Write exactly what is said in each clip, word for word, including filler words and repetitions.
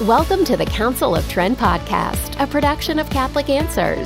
Welcome to the Council of Trent podcast, a production of Catholic Answers.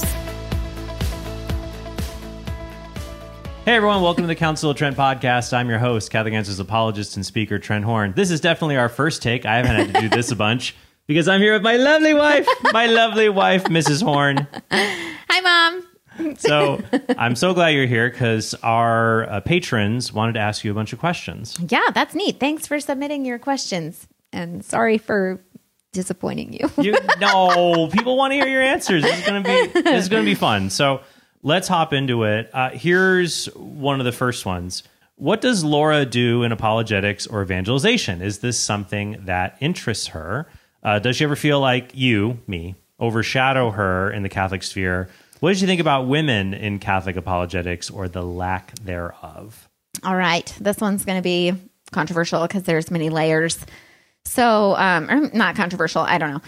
Hey everyone, welcome to the Council of Trent podcast. I'm your host, Catholic Answers apologist and speaker, Trent Horn. This is definitely our first take. I haven't had to do this a bunch because I'm here with my lovely wife, my lovely wife, Missus Horn. Hi, Mom. So I'm so glad you're here because our uh, patrons wanted to ask you a bunch of questions. Yeah, that's neat. Thanks for submitting your questions. And sorry for disappointing you. you no, people want to hear your answers. This is going to be this is going to be fun. So let's hop into it. Uh, here's one of the first ones. What does Laura do in apologetics or evangelization? Is this something that interests her? Uh, does she ever feel like you, me, overshadow her in the Catholic sphere? What did you think about women in Catholic apologetics or the lack thereof? All right. This one's going to be controversial because there's many layers. So, um, or not controversial. I don't know.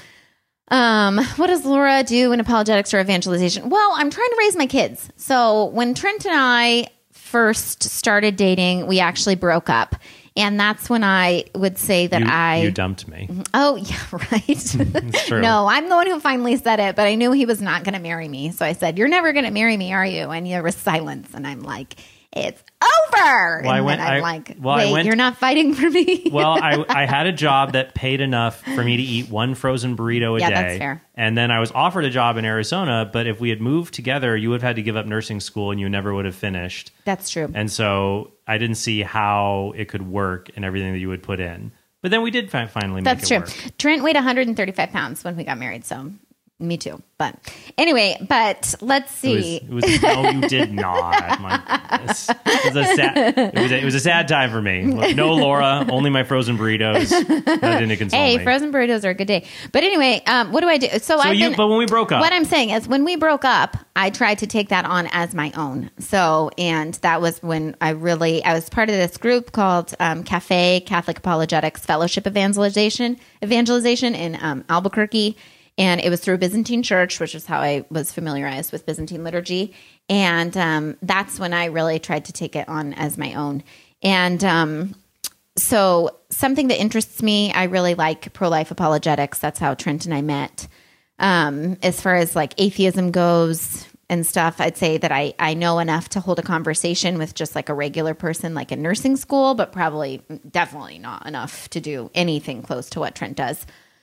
Um, what does Laura do in apologetics or evangelization? Well, I'm trying to raise my kids. So when Trent and I first started dating, we actually broke up. And that's when I would say that you, I... You dumped me. Oh, yeah, right. It's true. No, I'm the one who finally said it, but I knew he was not going to marry me. So I said, you're never going to marry me, are you? And there was silence. And I'm like, it's over. Well, and I went, then I'm I, like, well, wait, I went, you're not fighting for me? Well, I, I had a job that paid enough for me to eat one frozen burrito a yeah, day. That's fair. And then I was offered a job in Arizona, but if we had moved together, you would have had to give up nursing school and you never would have finished. That's true. And so I didn't see how it could work and everything that you would put in. But then we did fi- finally make That's it true. work. Trent weighed one hundred thirty-five pounds when we got married, so me too. But anyway, but let's see. It was, it was no, you did not. My goodness. It was a sad. It was a, it was a sad time for me. No Laura, only my frozen burritos. That didn't console Hey, me. frozen burritos are a good day. But anyway, um, what do I do? So, So I've you, been, but when we broke up, what I'm saying is, when we broke up, I tried to take that on as my own. So, and that was when I really, I was part of this group called um, Cafe Catholic Apologetics Fellowship Evangelization, Evangelization in um, Albuquerque. And it was through Byzantine Church, which is how I was familiarized with Byzantine liturgy. And um, that's when I really tried to take it on as my own. And um, so something that interests me, I really like pro-life apologetics. That's how Trent and I met. Um, as far as like atheism goes and stuff, I'd say that I, I know enough to hold a conversation with just like a regular person, like in nursing school, but probably definitely not enough to do anything close to what Trent does.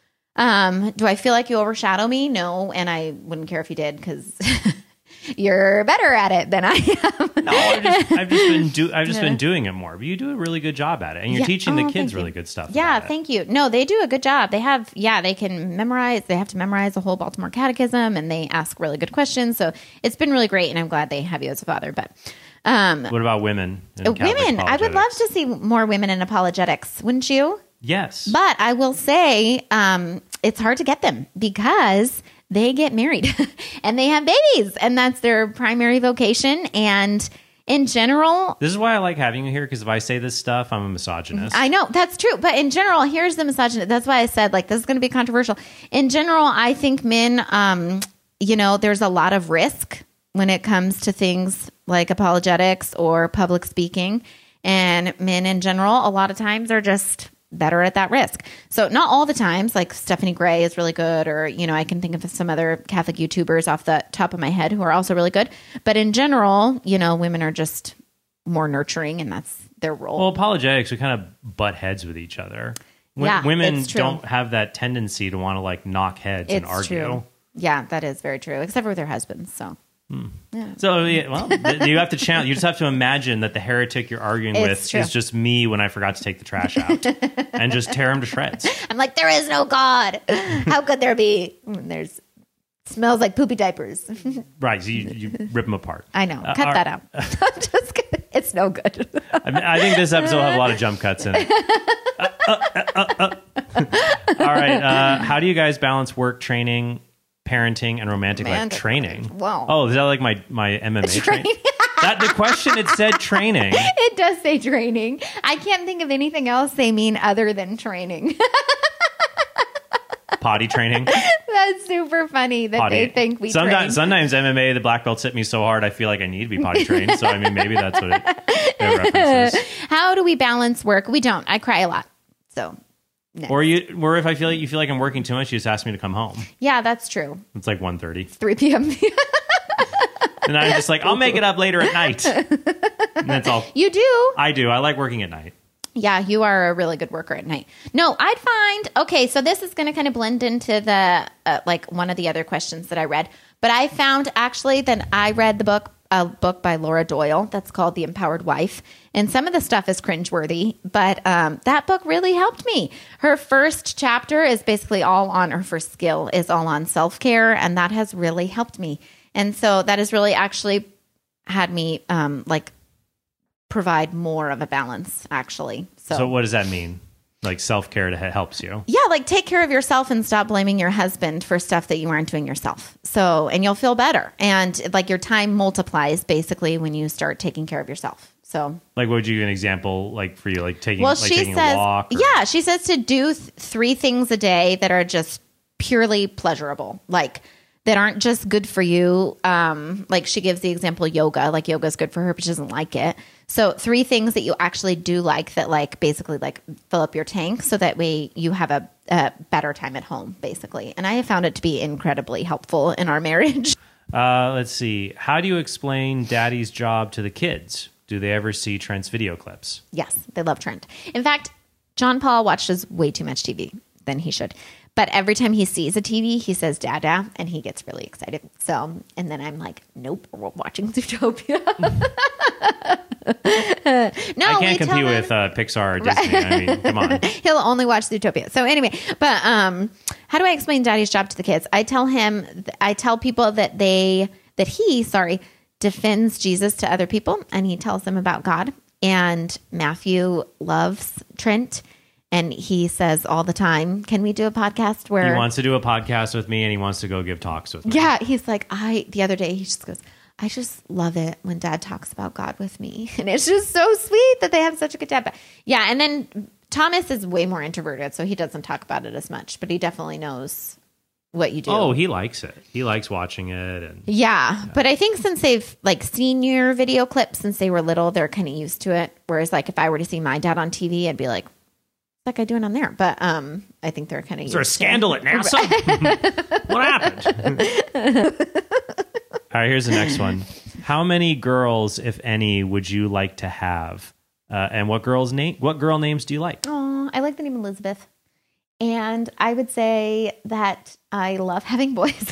Um, do I feel like you overshadow me? No. And I wouldn't care if you did because you're better at it than I am. No, I've just, I've just been do, I've just been doing it more. But you do a really good job at it, and you're Yeah. teaching Oh, the thank kids you. really good stuff. Yeah, about it. thank you. No, they do a good job. They have, yeah, they can memorize. They have to memorize the whole Baltimore Catechism, and they ask really good questions. So it's been really great, and I'm glad they have you as a father. But um, What about women? in Catholic women, I would love apologetics? to see more women in apologetics, wouldn't you? Yes, But I will say um, it's hard to get them because they get married and they have babies, and that's their primary vocation. And in general, this is why I like having you here because if I say this stuff, I'm a misogynist. I know that's true. But in general, here's the misogyny. That's why I said like this is going to be controversial. In general, I think men, um, you know, there's a lot of risk when it comes to things like apologetics or public speaking, and men in general, a lot of times are just better at that risk. So not all the times, like Stephanie Gray is really good, or, you know, I can think of some other Catholic YouTubers off the top of my head who are also really good. But in general, you know, women are just more nurturing, and that's their role. Well, apologetics, we kind of butt heads with each other. W- Yeah, women it's true. don't have that tendency to want to like knock heads and It's argue. true. Yeah, that is very true, except for with their husbands. So So, yeah, well, th- you have to challenge. You just have to imagine that the heretic you're arguing It's with true. is just me when I forgot to take the trash out, and just tear him to shreds. I'm like, there is no God. How could there be? Mm, There's smells like poopy diapers. Right? So you, you rip them apart. I know. Uh, Cut are- that out. I'm just kidding. It's no good. I, mean, I think this episode will have a lot of jump cuts in it. Uh, uh, uh, uh, uh. All right. Uh, how do you guys balance work, training, parenting, and romantic life Romantic training? life. Wow. Oh, is that like my my M M A training? Training. That the question it said training. It does say training. I can't think of anything else they mean other than training. Potty training. That's super funny that Potty. they think we sometimes, train. sometimes M M A, the black belts hit me so hard, I feel like I need to be potty trained. So, I mean, maybe that's what it, it references. How do we balance work? We don't. I cry a lot. So Next. Or you, or if I feel like you feel like I'm working too much, you just ask me to come home. Yeah, that's true. It's like one thirty. three p.m. And I'm just like, I'll make it up later at night. And that's all. You do. I do. I like working at night. Yeah, you are a really good worker at night. No, I'd find, okay, so this is going to kind of blend into the, uh, like one of the other questions that I read. But I found actually that I read the book, a book by Laura Doyle that's called The Empowered Wife. And some of the stuff is cringeworthy, but um, that book really helped me. Her first chapter is basically all on, her first skill is all on self-care. And that has really helped me. And so that has really actually had me um, like provide more of a balance, actually. So, So what does that mean? Like self-care to helps you? yeah, like take care of yourself and stop blaming your husband for stuff that you aren't doing yourself. So, and you'll feel better. And like your time multiplies basically when you start taking care of yourself. So, Like, what would you give an example like for you? Like taking, well, like she taking says, a walk? Or- yeah, she says to do th- three things a day that are just purely pleasurable, like that aren't just good for you. Um, like she gives the example yoga, like yoga is good for her, but she doesn't like it. So three things that you actually do like that, like basically like fill up your tank so that way you have a, a better time at home, basically. And I have found it to be incredibly helpful in our marriage. Uh, let's see. How do you explain daddy's job to the kids? Do they ever see Trent's video clips? Yes, they love Trent. In fact, John Paul watches way too much T V than he should. But every time he sees a T V, he says, Dada, and he gets really excited. So, and then I'm like, nope, we're watching Zootopia. no, I can't we compete tell him- with uh, Pixar or Disney. I mean, come on. He'll only watch Zootopia. So anyway, but um, how do I explain Daddy's job to the kids? I tell him, I tell people that they, that he, sorry, defends Jesus to other people, and he tells them about God. And Matthew loves Trent. And he says all the time, can we do a podcast where... He wants to do a podcast with me, and he wants to go give talks with me. Yeah, he's like, I, the other day, he just goes, I just love it when Dad talks about God with me. And it's just so sweet that they have such a good dad. But yeah, and then Thomas is way more introverted, so he doesn't talk about it as much, but he definitely knows what you do. Oh, he likes it. He likes watching it. And Yeah, but I think since they've like seen your video clips since they were little, they're kind of used to it. Whereas like if I were to see my dad on T V, I'd be like, like I doing on there, but um, I think they're kind of. Is there a scandal at NASA? What happened? All right, here's the next one. How many girls, if any, would you like to have? Uh, and what girls name? What girl names do you like? Oh, I like the name Elizabeth, and I would say that I love having boys.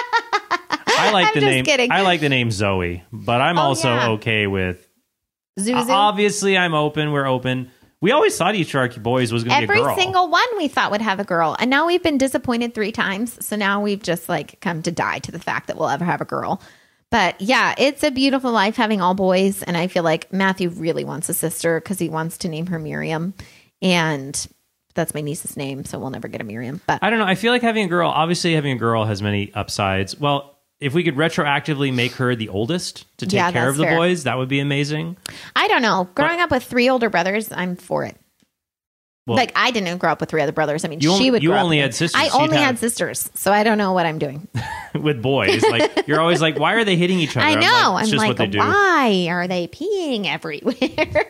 I like I'm the just name. kidding. I like the name Zoe, but I'm Oh, also yeah. okay with. Zuzu. Uh, obviously, I'm open. We're open. We always thought each of our boys was going to be a Every girl. single one we thought would have a girl, and now we've been disappointed three times. So now we've just like come to die to the fact that we'll ever have a girl. But yeah, it's a beautiful life having all boys, and I feel like Matthew really wants a sister because he wants to name her Miriam, and that's my niece's name, so we'll never get a Miriam. But I don't know. I feel like having a girl. Obviously, having a girl has many upsides. Well, if we could retroactively make her the oldest to take Yeah, care that's of the fair. boys, that would be amazing. I don't know. Growing up with three older brothers, I'm for it. Well, Like I didn't grow up with three other brothers. I mean, You she only- would. you grow up only with had them. sisters. I She'd only have- had sisters, so I don't know what I'm doing. with boys, like you're always like, why are they hitting each other? I know. I'm like, I'm it's just like, what they do. why are they peeing everywhere?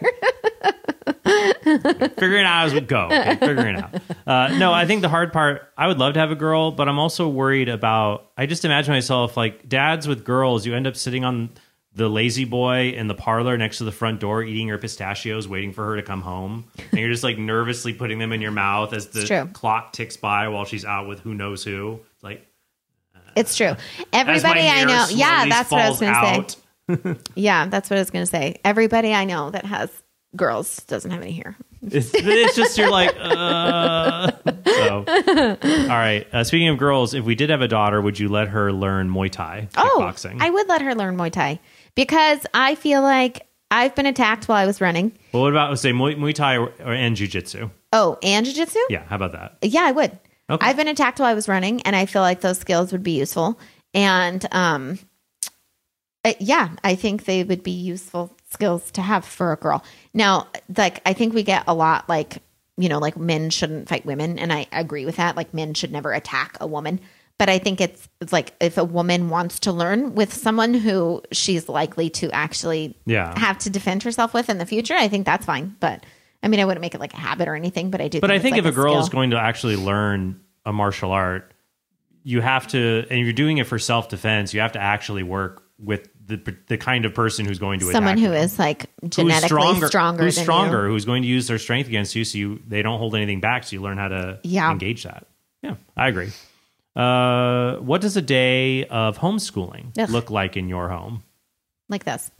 Figuring out as we go. Okay, figuring out. Uh, no, I think the hard part. I would love to have a girl, but I'm also worried about. I just imagine myself like dads with girls. You end up sitting on the lazy boy in the parlor next to the front door, eating your pistachios, waiting for her to come home, and you're just like nervously putting them in your mouth as It's the true. clock ticks by while she's out with who knows who. Like It's true. as my Everybody I hair know. Yeah, slowly that's what I was falls going to say. out. Yeah, that's what I was going to say. Everybody I know that has girls doesn't have any hair. It's, it's just you're like, uh. So, all right. Uh, speaking of girls, if we did have a daughter, would you let her learn Muay Thai, Oh, kickboxing? I would let her learn Muay Thai because I feel like I've been attacked while I was running. well, what about let's say Muay, Muay Thai or, or, and Jiu Jitsu? Oh, and jiu-jitsu? Yeah, how about that? Yeah, I would. Okay. I've been attacked while I was running, and I feel like those skills would be useful. And um, uh, yeah, I think they would be useful skills to have for a girl. Now, like I think we get a lot like, you know, like men shouldn't fight women, and I agree with that. Like men should never attack a woman. But I think it's, it's like if a woman wants to learn with someone who she's likely to actually Yeah. have to defend herself with in the future, I think that's fine. But I mean, I wouldn't make it like a habit or anything, but I do. But think I it's think like if a girl skill. is going to actually learn a martial art, you have to, and you're doing it for self-defense, you have to actually work with the the kind of person who's going to someone attack who you. is like Who's genetically stronger, stronger, who's than stronger, you. who's going to use their strength against you, so you they don't hold anything back, so you learn how to Yeah. engage that. Yeah, I agree. Uh, what does a day of homeschooling Ugh. look like in your home? Like this.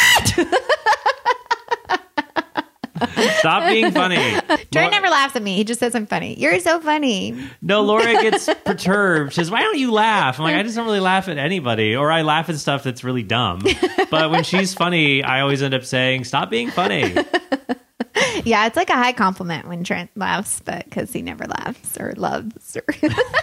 Stop being funny. Troy Laura- never laughs at me. He just says I'm funny. You're so funny. No, Laura gets perturbed. She says, why don't you laugh? I'm like, I just don't really laugh at anybody. Or I laugh at stuff that's really dumb. But when she's funny, I always end up saying, stop being funny. Yeah, it's like a high compliment when Trent laughs, but because he never laughs or loves. Or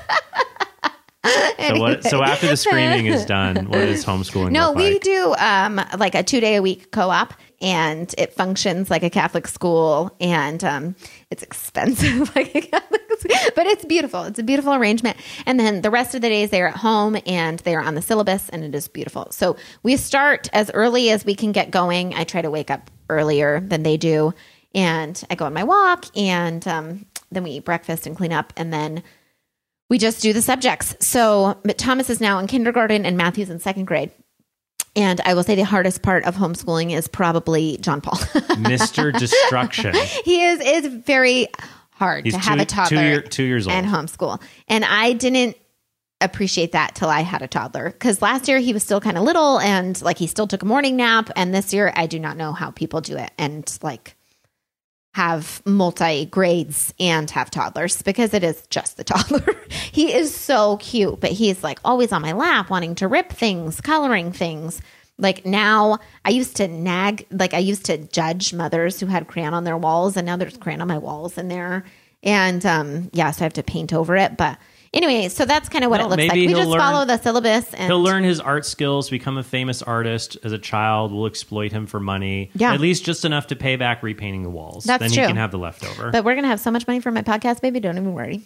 So, what, so after the screaming is done, what is homeschooling No, look we like? do um, like a two day a week co-op, and it functions like a Catholic school, and um, it's expensive like a Catholic school, but it's beautiful. It's a beautiful arrangement. And then the rest of the days they're at home and they are on the syllabus, and it is beautiful. So we start as early as we can get going. I try to wake up earlier than they do, and I go on my walk, and um, then we eat breakfast and clean up, and then we just do the subjects. So but Thomas is now in kindergarten and Matthew's in second grade. And I will say the hardest part of homeschooling is probably John Paul. Mister Destruction. He is is very hard He's to have two- a toddler two year- two years old. and homeschool. And I didn't appreciate that till I had a toddler, because last year he was still kind of little and like he still took a morning nap. And this year I do not know how people do it and like have multi grades and have toddlers, because it is just the toddler. He is so cute, but he's like always on my lap wanting to rip things, coloring things. Like now I used to nag, like I used to judge mothers who had crayon on their walls, and now there's crayon on my walls in there. And um, yeah, so I have to paint over it. But anyway, so that's kind of what Well, it looks like. maybe We he'll just learn- follow the syllabus, and He'll learn his art skills, become a famous artist as a child. We'll exploit him for money. Yeah. At least just enough to pay back repainting the walls. That's then true. he can have the leftover. but we're going to have so much money for my podcast, baby. Don't even worry.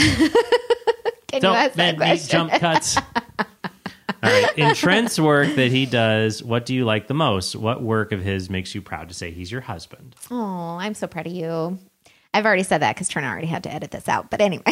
Can you Don't ask that then meet question? jump cuts. All right. In Trent's work that he does, what do you like the most? What work of his makes you proud to say he's your husband? Oh, I'm so proud of you. I've already said that because Trent already had to edit this out. But anyway,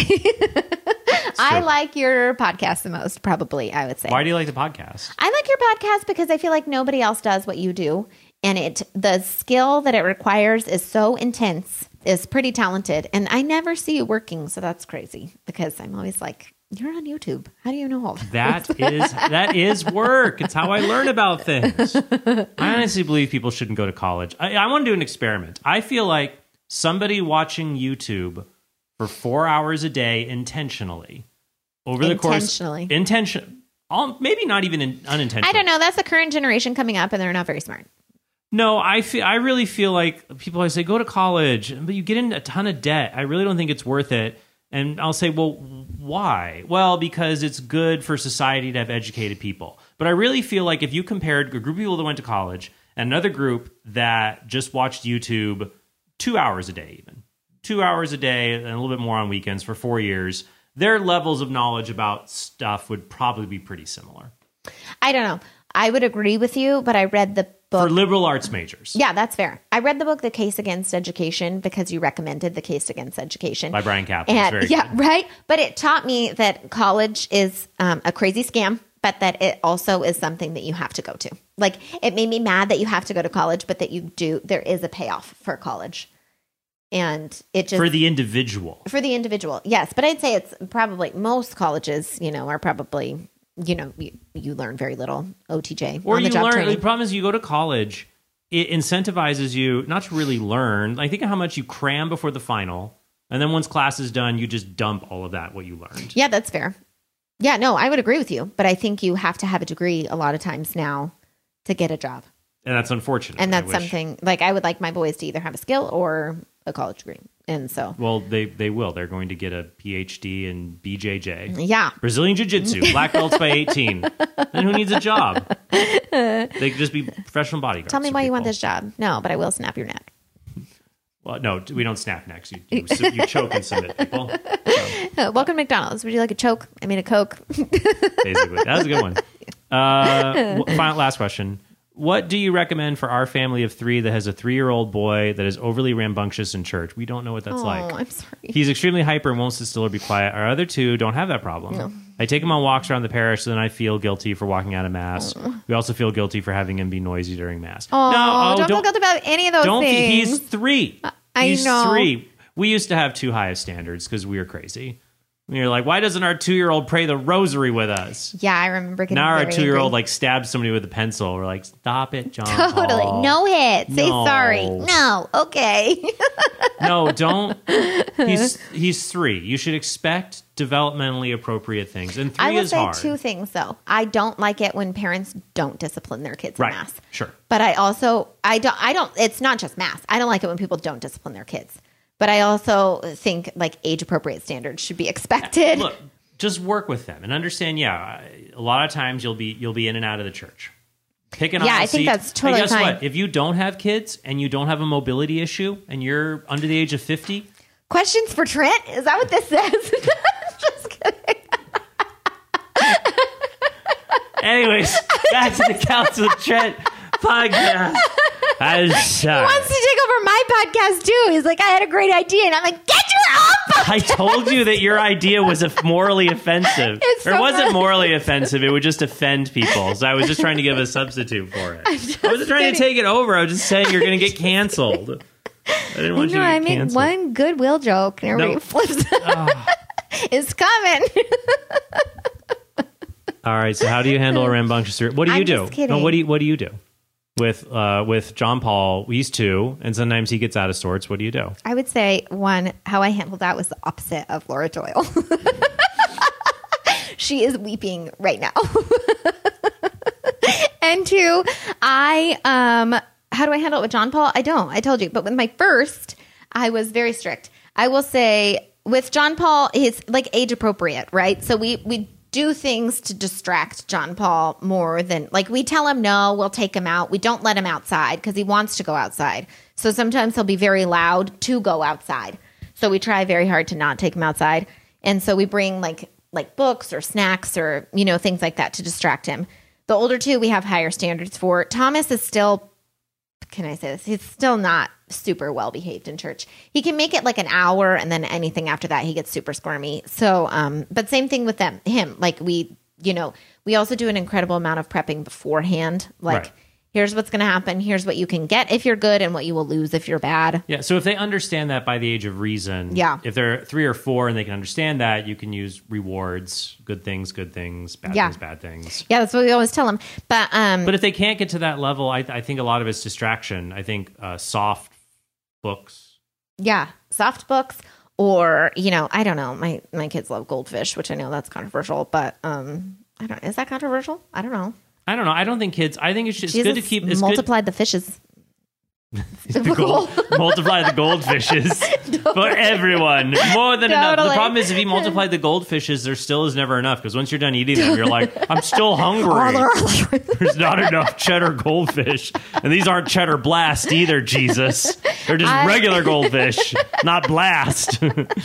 I true. like your podcast the most, probably, I would say. Why do you like the podcast? I like your podcast because I feel like nobody else does what you do. And it the skill that it requires is so intense, is pretty talented. And I never see you working. So that's crazy, because I'm always like, you're on YouTube. How do you know all that? That is that is work. It's how I learn about things. I honestly believe people shouldn't go to college. I, I want to do an experiment. I feel like somebody watching YouTube for four hours a day intentionally over the course Intentionally. intention, all, maybe not even in, unintentionally. I don't know. That's the current generation coming up, and they're not very smart. No, I feel I really feel like people always say go to college, but you get in a ton of debt. I really don't think it's worth it. And I'll say, well, why? Well, because it's good for society to have educated people. But I really feel like if you compared a group of people that went to college and another group that just watched YouTube two hours a day, even two hours a day and a little bit more on weekends for four years, their levels of knowledge about stuff would probably be pretty similar. I don't know. I would agree with you, but I read the book. For liberal arts majors. Yeah, that's fair. I read the book, The Case Against Education, because you recommended The Case Against Education. By Brian Kaplan. It's And very yeah, good. right. But it taught me that college is um, a crazy scam, but that it also is something that you have to go to. Like, it made me mad that you have to go to college, but that you do, there is a payoff for college. And it just, For the individual. for the individual, yes. But I'd say it's probably, most colleges, you know, are probably, you know, you, you learn very little O T J. Or on you the job learn, training. the problem is you go to college, it incentivizes you not to really learn. Like, think of how much you cram before the final. And then once class is done, you just dump all of that, what you learned. Yeah, that's fair. Yeah, no, I would agree with you. But I think you have to have a degree a lot of times now to get a job. And that's unfortunate. And I that's wish- something, like, I would like my boys to either have a skill or a college degree. And so, Well, they, they will. They're going to get a P H D in B J J. yeah. Brazilian Jiu-Jitsu, black belts by eighteen. Then who needs a job? They could just be professional bodyguards. Tell me for why you want people. this job. No, but I will snap your neck. Well, no, we don't snap necks. You, you, you choke and submit people. So, Uh, welcome to McDonald's. Would you like a choke? I mean, a Coke. basically. That was a good one. Uh, w- final, last question. what do you recommend for our family of three that has a three-year-old boy that is overly rambunctious in church? We don't know what that's Oh, like. I'm sorry. He's extremely hyper and won't sit still or be quiet. Our other two don't have that problem. No. I take him on walks around the parish, so then I feel guilty for walking out of Mass. Oh. We also feel guilty for having him be noisy during Mass. Oh, no, oh don't, don't feel guilty about any of those don't things. Be, he's three. I he's know. three. We used to have too high of standards because we were crazy. And you're like, why doesn't our two-year-old pray the rosary with us? Yeah, I remember getting Now our very two-year-old angry. like stabs somebody with a pencil. We're like, stop it, John Totally. Paul. No hit. Say No. sorry. No. Okay. No, don't. He's he's three. You should expect developmentally appropriate things. And three I will is say hard. two things, though. I don't like it when parents don't discipline their kids Right. in Mass. Sure. But I also, I don't, I don't, it's not just Mass. I don't like it when people don't discipline their kids. But I also think like age appropriate standards should be expected. Look, just work with them and understand. Yeah, a lot of times you'll be you'll be in and out of the church. Pick an Yeah, aisle I think seat. that's totally and guess fine. what? If you don't have kids and you don't have a mobility issue and you're under the age of fifty, Questions for Trent? Is that what this says? Just kidding. anyways, back to the Council of Trent podcast. I'm sorry. He wants to take over my podcast too. He's like, I had a great idea, and I'm like, get your own podcast. I told you that your idea was a morally offensive. It's or so it wasn't funny. morally offensive. It would just offend people. So I was just trying to give a substitute for it. I wasn't trying kidding. to take it over. I was just saying you're going to get canceled. I didn't want You know, you to I get made canceled. one goodwill joke, and everybody No. flips. It's coming. All right. So how do you handle a rambunctious? What do you I'm do? just kidding. No, what do you What do you do with uh, with John Paul? He's two, and sometimes he gets out of sorts. What do you do? I would say one, how I handled that was the opposite of Laura Doyle. She is weeping right now. And two, I um, how do I handle it with John Paul? I don't. I told you, but with my first, I was very strict. I will say with John Paul, he's like age appropriate, right? So we we. do things to distract John Paul more than like we tell him no, we'll take him out. We don't let him outside because he wants to go outside. So sometimes he'll be very loud to go outside. So we try very hard to not take him outside. And so we bring like like books or snacks or, you know, things like that to distract him. The older two, we have higher standards for. Thomas is still, can I say this? He's still not super well behaved in church. He can make it like an hour, and then anything after that, he gets super squirmy. So, um, but same thing with them, him. Like we, you know, we also do an incredible amount of prepping beforehand. Like, Right. here's what's going to happen. Here's what you can get if you're good, and what you will lose if you're bad. Yeah, so if they understand that by the age of reason, Yeah. if they're three or four and they can understand that, you can use rewards, good things, good things, bad Yeah. things, bad things. Yeah, that's what we always tell them. But um, But if they can't get to that level, I, I think a lot of it's distraction. I think uh, soft books. yeah, soft books, or you know, I don't know. My my kids love goldfish, which I know that's controversial, but um, I don't. Is that controversial? I don't know. I don't know. I don't think kids. I think it's just Jesus good to keep. It's multiplied the fishes. good the gold, multiply the goldfishes for everyone more than enough. The Totally. problem is if you multiply the goldfishes, there still is never enough because once you're done eating them, you're like, I'm still hungry. There's not enough cheddar goldfish, and these aren't cheddar blast either. Jesus, they're just I- regular goldfish, not blast.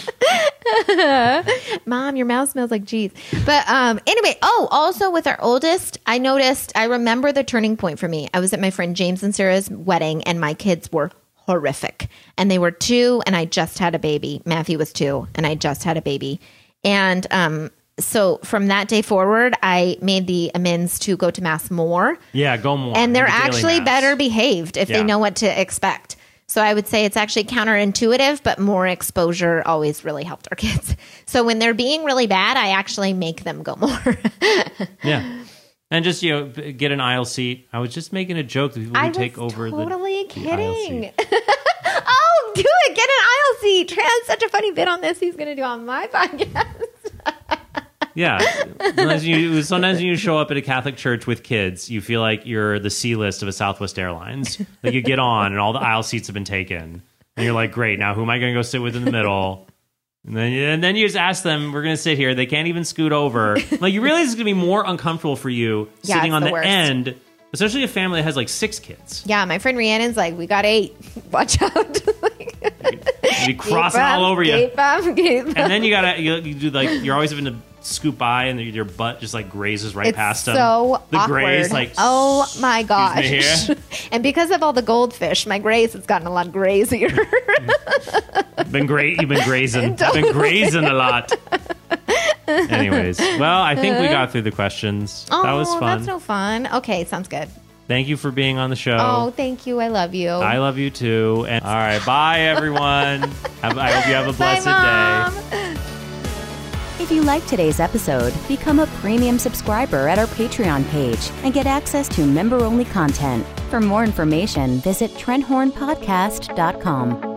Mom, your mouth smells like cheese. But um, anyway, oh, also with our oldest, I noticed, I remember the turning point for me. I was at my friend James and Sarah's wedding, and my kids were horrific. And they were two, and I just had a baby. Matthew was two, and I just had a baby. And um, so from that day forward, I made the amends to go to Mass more. Yeah, go more. And they're Maybe daily actually mass. better behaved if Yeah. they know what to expect. So I would say it's actually counterintuitive, but more exposure always really helped our kids. So when they're being really bad, I actually make them go more. Yeah. And just, you know, b- get an aisle seat. I was just making a joke that people I who was take over the- totally the, aisle kidding. seat. Oh, do it. Get an aisle seat. Trent has such a funny bit on this. He's going to do on my podcast. Yeah. Sometimes you, sometimes when you show up at a Catholic church with kids, you feel like you're the C list of a Southwest Airlines. Like you get on and all the aisle seats have been taken. And you're like, great, now who am I going to go sit with in the middle? And then, and then you just ask them, we're going to sit here. They can't even scoot over. Like you realize it's going to be more uncomfortable for you Yeah, sitting it's on the the, worst. end, especially a family that has like six kids. Yeah, my friend Rhiannon's like, we got eight. Watch out. You'd be crossing all over you. Keep 'em, keep 'em. And then you gotta you, you do like you're always having to scoop by and your butt just like grazes right It's past them. so the awkward. graze, like, oh my gosh. excuse me here. And because of all the goldfish, my graze has gotten a lot grazier. been great. You've been grazing. I've been grazing a lot. Anyways, well, I think we got through the questions. Oh, that was fun. that's no fun. Okay, sounds good. Thank you for being on the show. Oh, thank you. I love you. I love you too. And all right, bye everyone. have, I hope you have a blessed Bye, Mom. day. If you liked today's episode, become a premium subscriber at our Patreon page and get access to member-only content. For more information, visit trent horn podcast dot com.